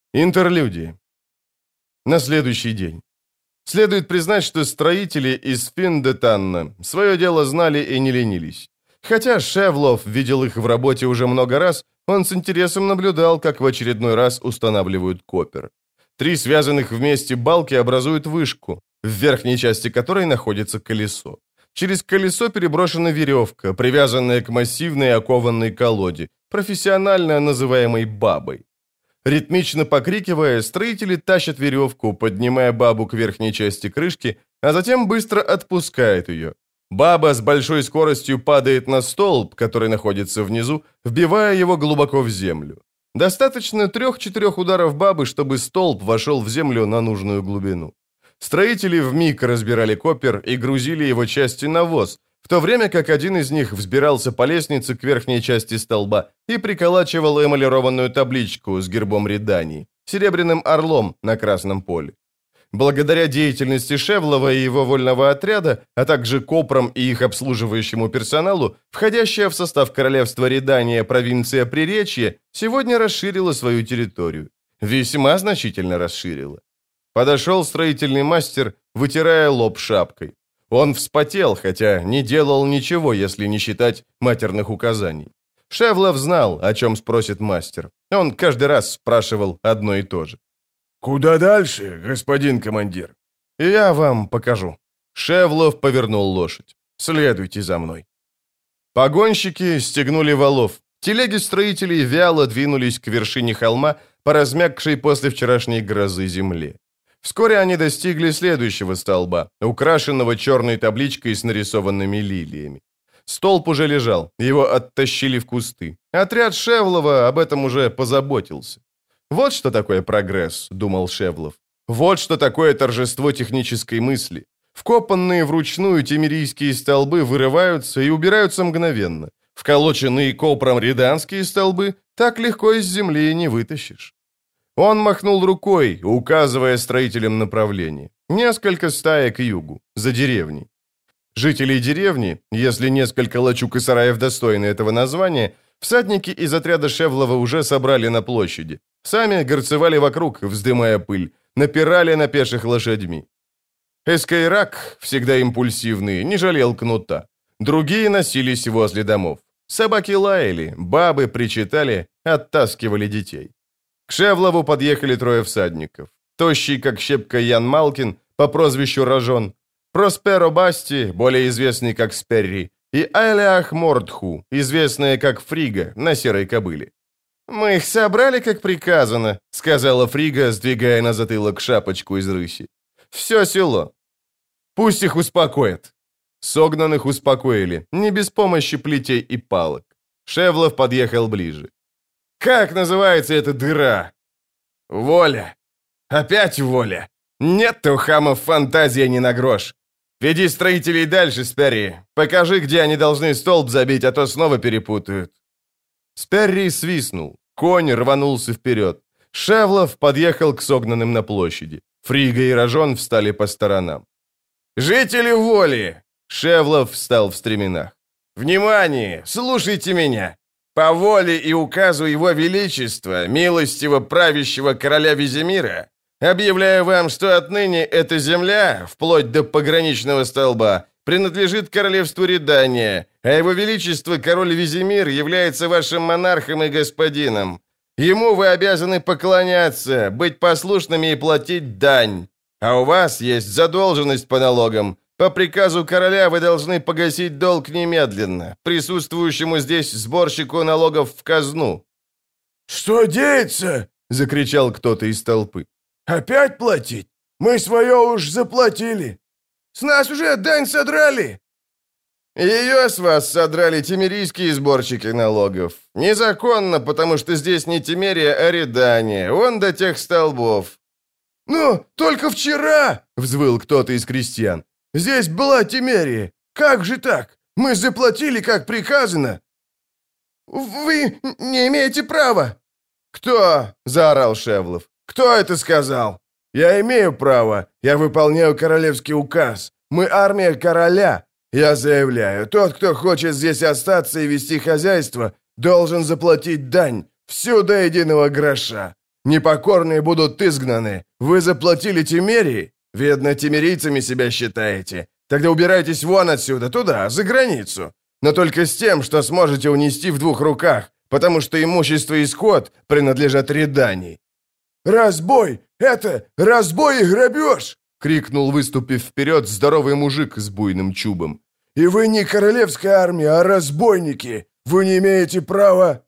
Интерлюдия. На следующий день. Следует признать, что строители из Финдетанна свое дело знали и не ленились. Хотя Шевлов видел их в работе уже много раз, он с интересом наблюдал, как в очередной раз устанавливают копер. 3 связанных вместе балки образуют вышку, в верхней части которой находится колесо. Через колесо переброшена веревка, привязанная к массивной окованной колоде, профессионально называемой бабой. Ритмично покрикивая, строители тащат веревку, поднимая бабу к верхней части крышки, а затем быстро отпускают ее. Баба с большой скоростью падает на столб, который находится внизу, вбивая его глубоко в землю. Достаточно 3-4 ударов бабы, чтобы столб вошел в землю на нужную глубину. Строители вмиг разбирали копер и грузили его части на воз, в то время как один из них взбирался по лестнице к верхней части столба и приколачивал эмалированную табличку с гербом Редании, серебряным орлом на красном поле. Благодаря деятельности Шевлова и его вольного отряда, а также копром и их обслуживающему персоналу, входящая в состав королевства Редания провинция Приречье сегодня расширила свою территорию. Весьма значительно расширила. Подошел строительный мастер, вытирая лоб шапкой. Он вспотел, хотя не делал ничего, если не считать матерных указаний. Шевлов знал, о чем спросит мастер. Он каждый раз спрашивал одно и то же. «Куда дальше, господин командир?» «Я вам покажу». Шевлов повернул лошадь. «Следуйте за мной». Погонщики стегнули валов. Телеги строителей вяло двинулись к вершине холма по размягшей после вчерашней грозы земле. Вскоре они достигли следующего столба, украшенного черной табличкой с нарисованными лилиями. Столб уже лежал, его оттащили в кусты. Отряд Шевлова об этом уже позаботился. «Вот что такое прогресс», — думал Шевлов. «Вот что такое торжество технической мысли. Вкопанные вручную темерийские столбы вырываются и убираются мгновенно. Вколоченные копром реданские столбы так легко из земли не вытащишь». Он махнул рукой, указывая строителям направление. Несколько стаек к югу, за деревней. Жителей деревни, если несколько лачуг и сараев достойны этого названия, всадники из отряда Шевлова уже собрали на площади. Сами горцевали вокруг, вздымая пыль, напирали на пеших лошадьми. Эскайрак, всегда импульсивный, не жалел кнута. Другие носились возле домов. Собаки лаяли, бабы причитали, оттаскивали детей. К Шевлову подъехали 3 всадников. Тощий, как щепка, Ян Малкин, по прозвищу Рожон, Просперо Басти, более известный как Сперри, и Айлях Мордху, известная как Фрига, на серой кобыле. «Мы их собрали, как приказано», — сказала Фрига, сдвигая на затылок шапочку из рыси. «Все село. Пусть их успокоят». Согнанных успокоили, не без помощи плетей и палок. Шевлов подъехал ближе. «Как называется эта дыра?» «Воля. Опять воля. Нет у хамов фантазия ни на грош. Веди строителей дальше, Сперри. Покажи, где они должны столб забить, а то снова перепутают». Сперри свистнул. Конь рванулся вперед. Шевлов подъехал к согнанным на площади. Фрига и Рожон встали по сторонам. «Жители воли!» Шевлов встал в стременах. «Внимание! Слушайте меня! По воле и указу Его Величества, милостиво правящего короля Визимира, объявляю вам, что отныне эта земля, вплоть до пограничного столба, принадлежит королевству Редания, а Его Величество, король Визимир, является вашим монархом и господином. Ему вы обязаны поклоняться, быть послушными и платить дань. А у вас есть задолженность по налогам. По приказу короля вы должны погасить долг немедленно, присутствующему здесь сборщику налогов в казну». «Что деется?» — закричал кто-то из толпы. «Опять платить? Мы свое уж заплатили. С нас уже дань содрали». «Ее с вас содрали темерийские сборщики налогов. Незаконно, потому что здесь не Темерия, а Редания. Вон до тех столбов». «Ну, только вчера!» — взвыл кто-то из крестьян. «Здесь была Темерия. Как же так? Мы заплатили, как приказано». «Вы не имеете права». «Кто?» — заорал Шевлов. «Кто это сказал? Я имею право. Я выполняю королевский указ. Мы армия короля. Я заявляю, тот, кто хочет здесь остаться и вести хозяйство, должен заплатить дань, всю до единого гроша. Непокорные будут изгнаны. Вы заплатили Тимерии? Видно, тимерийцами себя считаете. Тогда убирайтесь вон отсюда, туда, за границу. Но только с тем, что сможете унести в 2 руках, потому что имущество и скот принадлежат Редании». «Разбой! Это разбой и грабеж!» — крикнул, выступив вперед, здоровый мужик с буйным чубом. «И вы не королевская армия, а разбойники! Вы не имеете права...»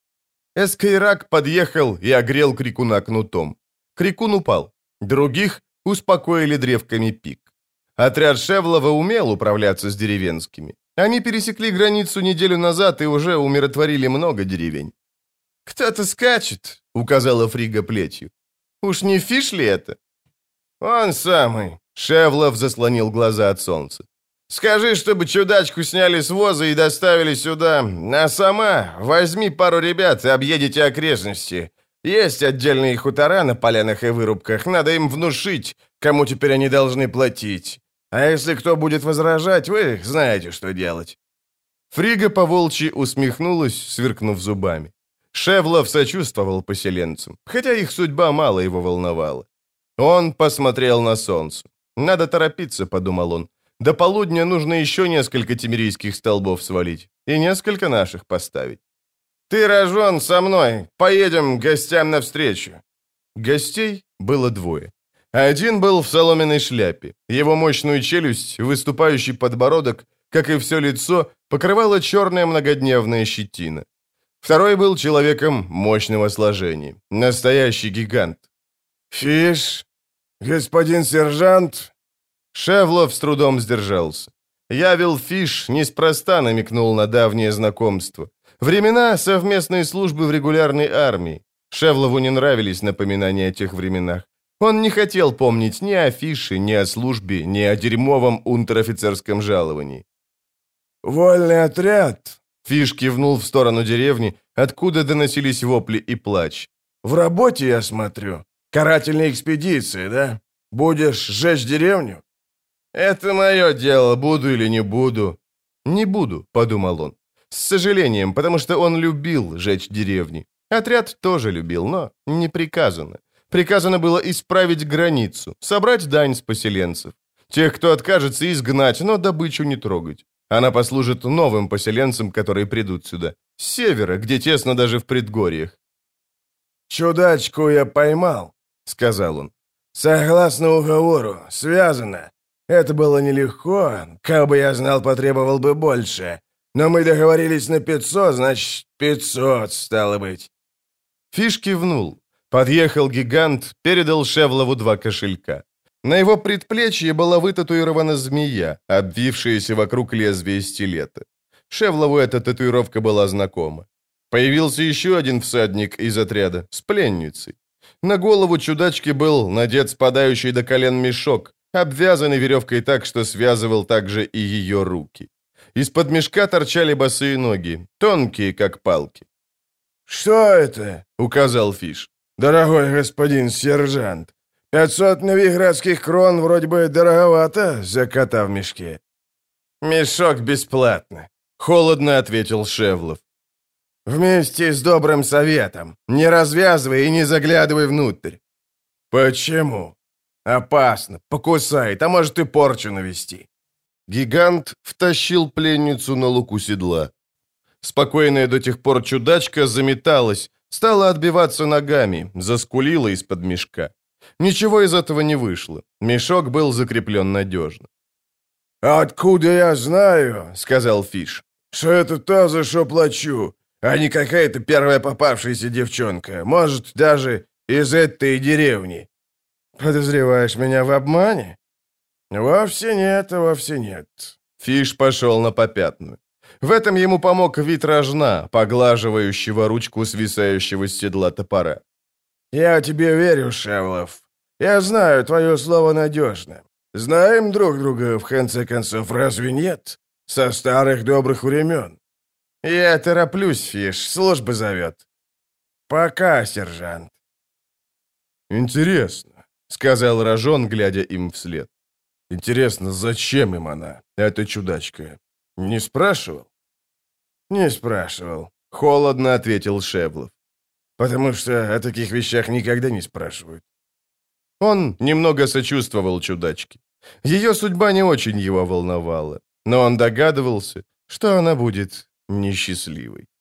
Эскейрак подъехал и огрел крикуна кнутом. Крикун упал. Других успокоили древками пик. Отряд Шевлова умел управляться с деревенскими. Они пересекли границу неделю назад и уже умиротворили много деревень. «Кто-то скачет», — указала Фрига плетью. «Уж не Фиш ли это?» «Он самый», — Шевлов заслонил глаза от солнца. «Скажи, чтобы чудачку сняли с воза и доставили сюда, а сама возьми пару ребят и объедете окрестности. Есть отдельные хутора на полянах и вырубках, надо им внушить, кому теперь они должны платить. А если кто будет возражать, вы знаете, что делать». Фрига по-волчьи усмехнулась, сверкнув зубами. Шевлов сочувствовал поселенцам, хотя их судьба мало его волновала. Он посмотрел на солнце. «Надо торопиться», — подумал он. «До полудня нужно еще несколько тимирийских столбов свалить и несколько наших поставить». «Ты, Рожон, со мной. Поедем к гостям навстречу». Гостей было 2. Один был в соломенной шляпе. Его мощную челюсть, выступающий подбородок, как и все лицо, покрывала черная многодневная щетина. Второй был человеком мощного сложения. Настоящий гигант. «Фиш, господин сержант...» Шевлов с трудом сдержался. Явил Фиш неспроста намекнул на давнее знакомство. Времена совместной службы в регулярной армии. Шевлову не нравились напоминания о тех временах. Он не хотел помнить ни о Фише, ни о службе, ни о дерьмовом унтер-офицерском жаловании. «Вольный отряд», — Фиш кивнул в сторону деревни, откуда доносились вопли и плач. «В работе, я смотрю. Карательная экспедиция, да? Будешь сжечь деревню?» «Это мое дело, буду или не буду». «Не буду», — подумал он. С сожалением, потому что он любил жечь деревни. Отряд тоже любил, но не приказано. Приказано было исправить границу, собрать дань с поселенцев. Тех, кто откажется, изгнать, но добычу не трогать. Она послужит новым поселенцам, которые придут сюда. С севера, где тесно даже в предгорьях. «Чудачку я поймал», — сказал он. «Согласно уговору, связано. Это было нелегко. Как бы я знал, потребовал бы больше. Но мы договорились на 500, значит, 500, стало быть». Фиш кивнул. Подъехал гигант, передал Шевлову 2 кошелька. На его предплечье была вытатуирована змея, обвившаяся вокруг лезвия стилета. Шевлову эта татуировка была знакома. Появился еще один всадник из отряда, с пленницей. На голову чудачки был надет спадающий до колен мешок, обвязанный веревкой так, что связывал также и ее руки. Из-под мешка торчали босые ноги, тонкие, как палки. «Что это?» — указал Фиш. «Дорогой господин сержант, 500 новиградских крон вроде бы дороговато за кота в мешке». «Мешок бесплатно», — холодно ответил Шевлов. «Вместе с добрым советом. Не развязывай и не заглядывай внутрь». «Почему?» «Опасно. Покусает, а может и порчу навести». Гигант втащил пленницу на луку седла. Спокойная до тех пор чудачка заметалась, стала отбиваться ногами, заскулила из-под мешка. Ничего из этого не вышло. Мешок был закреплен надежно. «Откуда я знаю, — сказал Фиш, — что это то, за что плачу, а не какая-то первая попавшаяся девчонка, может, даже из этой деревни. Подозреваешь меня в обмане?» «Вовсе нет, вовсе нет». Фиш пошел на попятную. В этом ему помог вид рожна, поглаживающего ручку свисающего с седла топора. «Я тебе верю, Шевлов. Я знаю, твое слово надежно. Знаем друг друга, в конце концов, разве нет? Со старых добрых времен». «Я тороплюсь, Фиш, служба зовет». «Пока, сержант». «Интересно», — сказал рожон, глядя им вслед. «Интересно, зачем им она, эта чудачка? Не спрашивал?» «Не спрашивал», — холодно ответил Шевлов. потому что о таких вещах никогда не спрашивают». Он немного сочувствовал чудачке. Ее судьба не очень его волновала, но он догадывался, что она будет несчастливой.